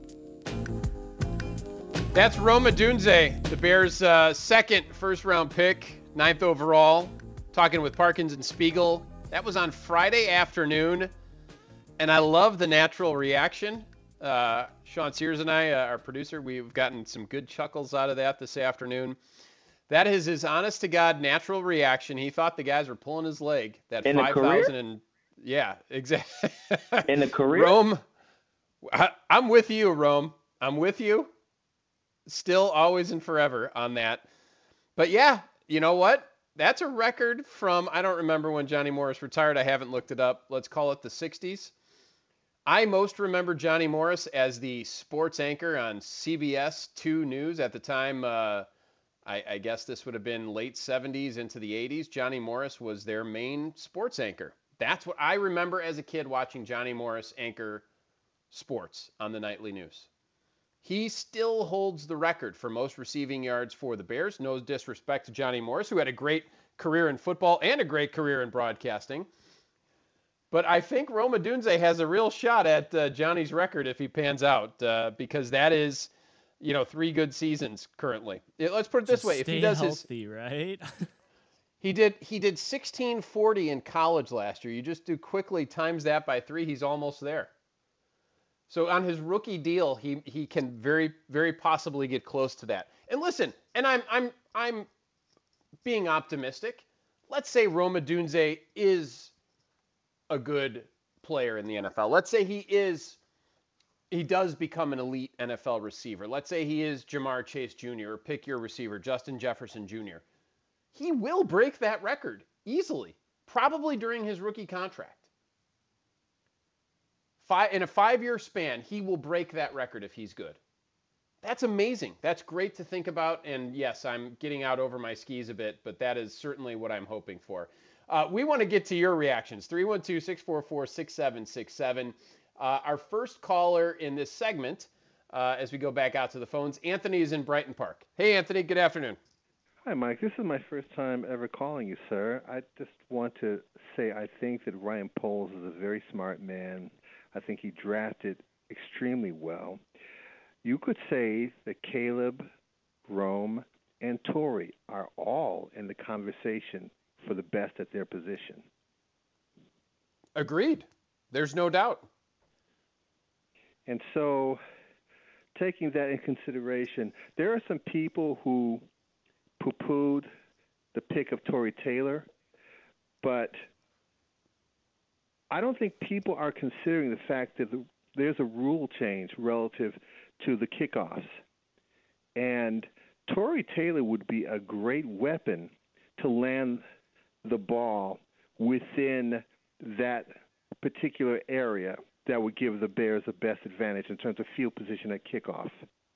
That's Rome Odunze, the Bears' uh, second first-round pick, ninth overall. Talking with Parkins and Spiegel. That was on Friday afternoon, and I love the natural reaction. Uh, Sean Sears and I, uh, our producer, we've gotten some good chuckles out of that this afternoon. That is his honest-to-God natural reaction. He thought the guys were pulling his leg. That in five thousand and yeah, exactly. In the career, Rome, I, I'm with you, Rome. I'm with you. Still, always, and forever on that. But yeah, you know what? That's a record from, I don't remember when Johnny Morris retired. I haven't looked it up. Let's call it the sixties. I most remember Johnny Morris as the sports anchor on C B S two News at the time. Uh, I, I guess this would have been late seventies into the eighties. Johnny Morris was their main sports anchor. That's what I remember as a kid watching Johnny Morris anchor sports on the nightly news. he still holds the record for most receiving yards for the Bears. No disrespect to Johnny Morris, who had a great career in football and a great career in broadcasting. But I think Rome Odunze has a real shot at uh, Johnny's record if he pans out, uh, because that is, you know, three good seasons currently. It, let's put it this Just way: if stay he does healthy, his, right? he did he did sixteen forty in college last year. You just do quickly times that by three, he's almost there. So on his rookie deal, he he can very very possibly get close to that. And listen, and I'm I'm I'm being optimistic. Let's say Rome Odunze is a good player in the N F L. Let's say he is, he does become an elite N F L receiver. Let's say he is Jamar Chase Junior or pick your receiver, Justin Jefferson Junior He will break that record easily, probably during his rookie contract. Five, in a five-year span, he will break that record if he's good. That's amazing. That's great to think about. And yes, I'm getting out over my skis a bit, but that is certainly what I'm hoping for. Uh, we want to get to your reactions. three one two, six four four, six seven six seven. Uh, our first caller in this segment, uh, as we go back out to the phones, Anthony is in Brighton Park. Hey, Anthony, good afternoon. Hi, Mike. This is my first time ever calling you, sir. I just want to say I think that Ryan Poles is a very smart man. I think he drafted extremely well. You could say that Caleb, Rome, and Torrey are all in the conversation for the best at their position. Agreed. There's no doubt. And so, taking that in consideration, there are some people who poo-pooed the pick of Tory Taylor, but I don't think people are considering the fact that the, there's a rule change relative to the kickoffs. And Tory Taylor would be a great weapon to land the ball within that particular area that would give the Bears the best advantage in terms of field position at kickoff.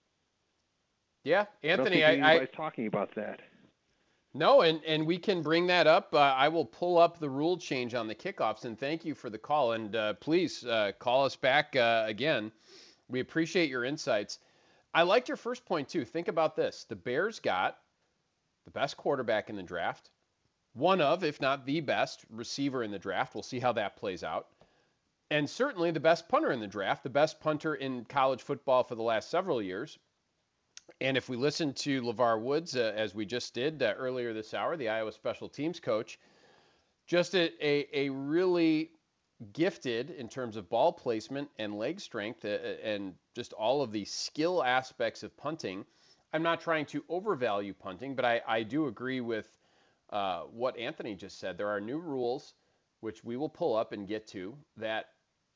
Yeah, Anthony, I don't think I, anybody's I, talking about that. No, and, and we can bring that up. Uh, I will pull up the rule change on the kickoffs, and thank you for the call. And uh, please uh, call us back uh, again. We appreciate your insights. I liked your first point, too. Think about this. The Bears got the best quarterback in the draft, one of, if not the best, receiver in the draft. We'll see how that plays out. And certainly the best punter in the draft, the best punter in college football for the last several years. And if we listen to LeVar Woods, uh, as we just did uh, earlier this hour, the Iowa special teams coach, just a, a, a really gifted in terms of ball placement and leg strength uh, and just all of the skill aspects of punting. I'm not trying to overvalue punting, but I, I do agree with uh, what Anthony just said. There are new rules, which we will pull up and get to, that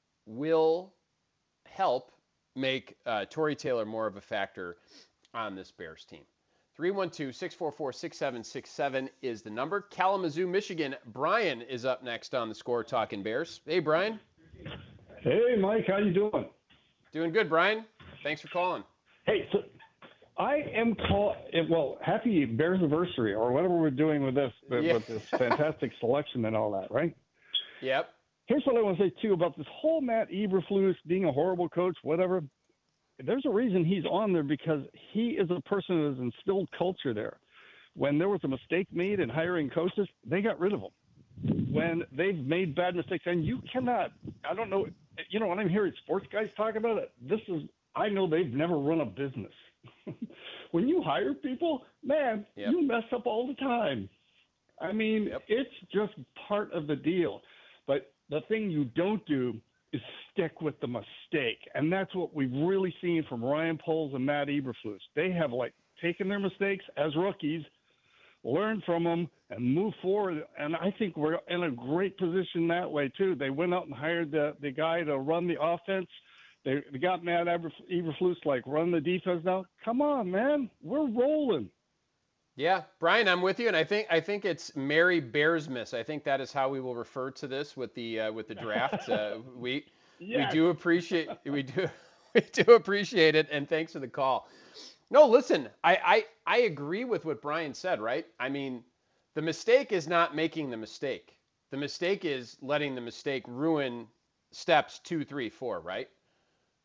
will help make uh, Tory Taylor more of a factor on this Bears team. three one two, six four four, six seven six seven is the number. Kalamazoo, Michigan. Brian is up next on the Score Talking Bears. Hey, Brian. Hey, Mike. How you doing? Doing good, Brian. Thanks for calling. Hey, so I am call well, happy Bears anniversary or whatever we're doing with this, Yeah. with this fantastic selection and all that, right? Yep. Here's what I want to say too about this whole Matt Eberflus being a horrible coach, whatever. There's a reason he's on there, because he is a person who has instilled culture there. When there was a mistake made in hiring coaches, they got rid of them. When they've made bad mistakes, and you cannot, I don't know, you know, when I'm hearing sports guys talk about it, this is, I know they've never run a business. When you hire people, man, Yep. you mess up all the time. I mean, Yep. it's just part of the deal. But the thing you don't do is stick with the mistake. And that's what we've really seen from Ryan Poles and Matt Eberflus. They have, like, taken their mistakes as rookies, learned from them, and moved forward. And I think we're in a great position that way, too. They went out and hired the, the guy to run the offense. They, they got Matt Eberflus, like, run the defense now. Come on, man. We're rolling. Yeah, Brian, I'm with you, and I think I think it's Merry Bearsmas. I think that is how we will refer to this with the uh, with the draft. Uh, we Yes. we do appreciate we do we do appreciate it, and thanks for the call. No, listen, I, I I agree with what Brian said. Right? I mean, the mistake is not making the mistake. The mistake is letting the mistake ruin steps two, three, four. Right?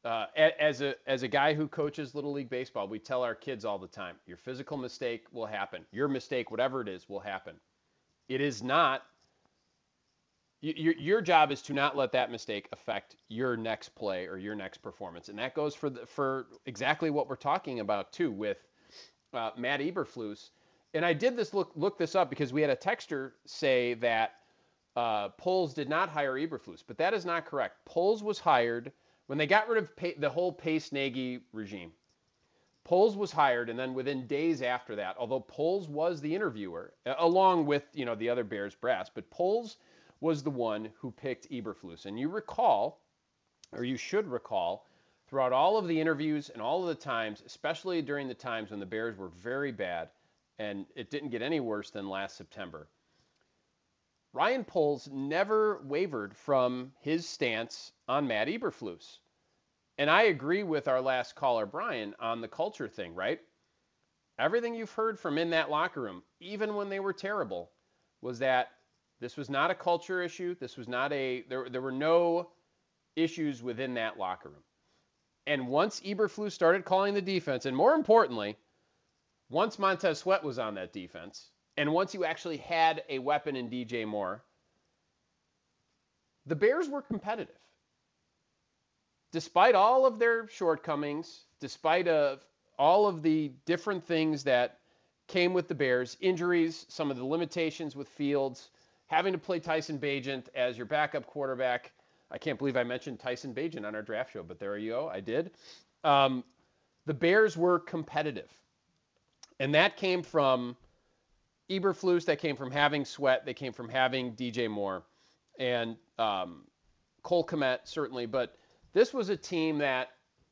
Uh, as a as a guy who coaches Little League Baseball, we tell our kids all the time, your physical mistake will happen. Your mistake, whatever it is, will happen. It is not, your, your job is to not let that mistake affect your next play or your next performance. And that goes for the, for exactly what we're talking about, too, with uh, Matt Eberflus. And I did this look look this up because we had a texter say that uh, Poles did not hire Eberflus, but that is not correct. Poles was hired when they got rid of pa- the whole Pace-Nagy regime. Poles was hired, and then within days after that, although Poles was the interviewer, uh, along with you know the other Bears brass, but Poles was the one who picked Eberflus. And you recall, or you should recall, throughout all of the interviews and all of the times, especially during the times when the Bears were very bad, and it didn't get any worse than last September, Ryan Poles never wavered from his stance on Matt Eberflus. And I agree with our last caller, Brian, on the culture thing, right? Everything you've heard from in that locker room, even when they were terrible, was that this was not a culture issue. This was not a, there, there were no issues within that locker room. And once Eberflus started calling the defense, and more importantly, once Montez Sweat was on that defense, and once you actually had a weapon in D J Moore, the Bears were competitive. Despite all of their shortcomings, despite of all of the different things that came with the Bears, injuries, some of the limitations with Fields, having to play Tyson Bagent as your backup quarterback. I can't believe I mentioned Tyson Bagent on our draft show, but there you go, I did. Um, the Bears were competitive. And that came from Eberflus, that came from having Sweat, that came from having D J Moore, and um, Cole Kmet certainly. But this was a team that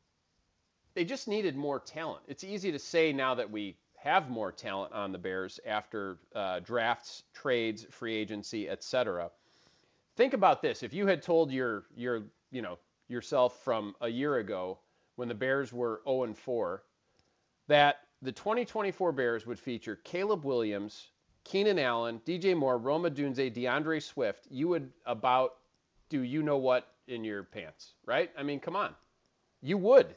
they just needed more talent. It's easy to say now that we have more talent on the Bears after uh, drafts, trades, free agency, et cetera. Think about this: if you had told your your you know yourself from a year ago when the Bears were oh and four that the twenty twenty-four Bears would feature Caleb Williams, Keenan Allen, D J Moore, Rome Odunze, DeAndre Swift, you would about do you know what in your pants, right? I mean, come on. You would.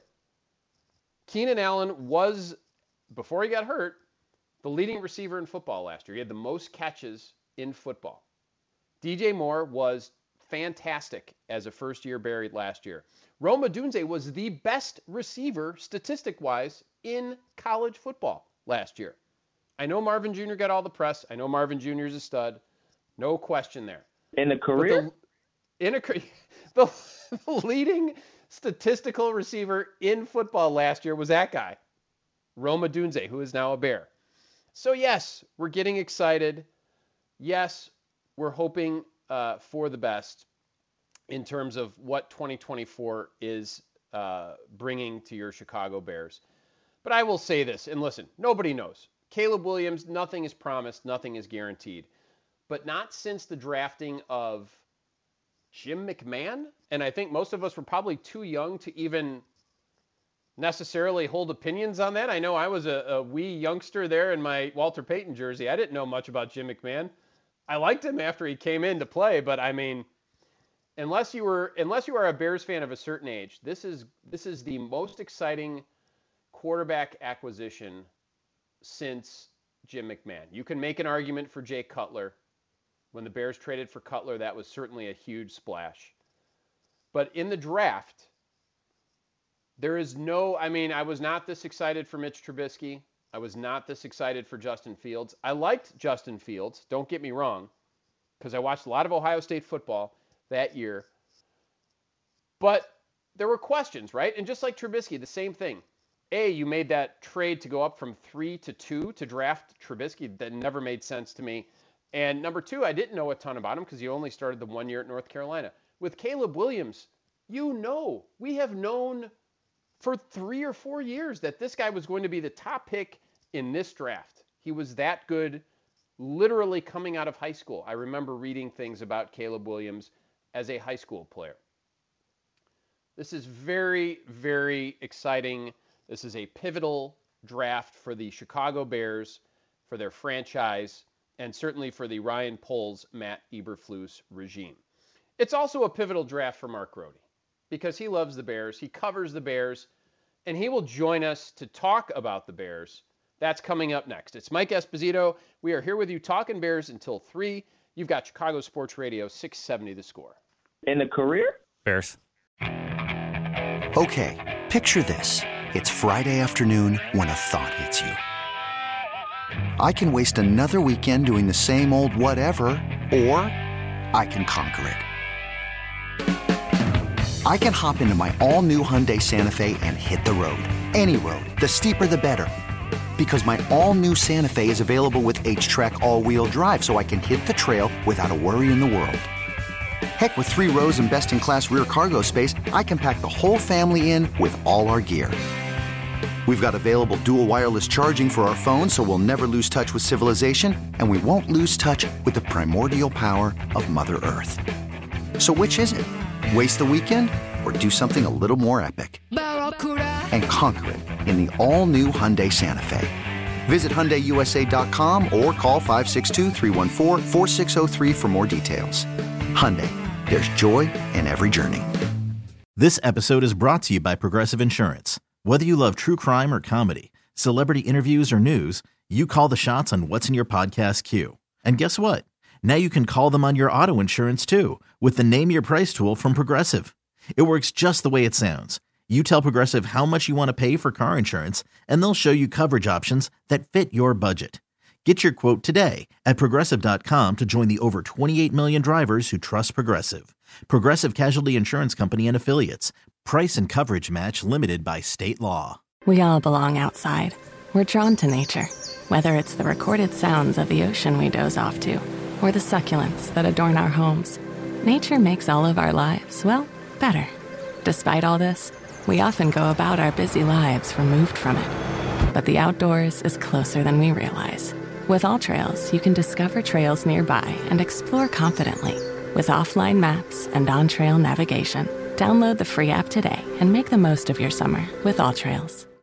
Keenan Allen was, before he got hurt, the leading receiver in football last year. He had the most catches in football. D J Moore was fantastic as a first-year Bear last year. Rome Odunze was the best receiver, statistic-wise, in college football last year. I know Marvin Junior got all the press. I know Marvin Junior is a stud. No question there. In a career? The, in a the, the leading statistical receiver in football last year was that guy, Rome Odunze, who is now a Bear. So, yes, we're getting excited. Yes, we're hoping uh, for the best in terms of what twenty twenty-four is uh, bringing to your Chicago Bears. But I will say this, and listen, nobody knows. Caleb Williams, nothing is promised, nothing is guaranteed. But not since the drafting of Jim McMahon, and I think most of us were probably too young to even necessarily hold opinions on that. I know I was a, a wee youngster there in my Walter Payton jersey. I didn't know much about Jim McMahon. I liked him after he came in to play, but I mean, unless you were unless you are a Bears fan of a certain age, this is this is the most exciting quarterback acquisition since Jim McMahon. You can make an argument for Jay Cutler. When the Bears traded for Cutler, that was certainly a huge splash. But in the draft, there is no, I mean, I was not this excited for Mitch Trubisky. I was not this excited for Justin Fields. I liked Justin Fields, don't get me wrong, because I watched a lot of Ohio State football that year. But there were questions, right? And just like Trubisky, the same thing. A, you made that trade to go up from three to two to draft Trubisky. That never made sense to me. And number two, I didn't know a ton about him because he only started the one year at North Carolina. With Caleb Williams, you know, we have known for three or four years that this guy was going to be the top pick in this draft. He was that good literally coming out of high school. I remember reading things about Caleb Williams as a high school player. This is very, very exciting. This is a pivotal draft for the Chicago Bears, for their franchise, and certainly for the Ryan Poles, Matt Eberflus regime. It's also a pivotal draft for Mark Grote. because he loves the Bears. He covers the Bears, and he will join us to talk about the Bears. That's coming up next. It's Mike Esposito. We are here with you talking Bears until three. You've got Chicago Sports Radio six seventy The Score. In the career? Bears. Okay, picture this. It's Friday afternoon when a thought hits you. I can waste another weekend doing the same old whatever, or I can conquer it. I can hop into my all-new Hyundai Santa Fe and hit the road. Any road. The steeper, the better. Because my all-new Santa Fe is available with H-Track all-wheel drive, so I can hit the trail without a worry in the world. Heck, with three rows and best-in-class rear cargo space, I can pack the whole family in with all our gear. We've got available dual wireless charging for our phones, so we'll never lose touch with civilization, and we won't lose touch with the primordial power of Mother Earth. So which is it? Waste the weekend or do something a little more epic? And conquer it in the all-new Hyundai Santa Fe. Visit Hyundai U S A dot com or call five six two, three one four, four six zero three for more details. Hyundai, there's joy in every journey. This episode is brought to you by Progressive Insurance. Whether you love true crime or comedy, celebrity interviews or news, you call the shots on what's in your podcast queue. And guess what? Now you can call them on your auto insurance too with the Name Your Price tool from Progressive. It works just the way it sounds. You tell Progressive how much you want to pay for car insurance, and they'll show you coverage options that fit your budget. Get your quote today at Progressive dot com to join the over twenty-eight million drivers who trust Progressive. Progressive Casualty Insurance Company and Affiliates. Price and coverage match limited by state law. We all belong outside. We're drawn to nature, whether it's the recorded sounds of the ocean we doze off to, or the succulents that adorn our homes. Nature makes all of our lives, well, better. Despite all this, we often go about our busy lives removed from it. But the outdoors is closer than we realize. With AllTrails, you can discover trails nearby and explore confidently. With offline maps and on-trail navigation, download the free app today and make the most of your summer with AllTrails.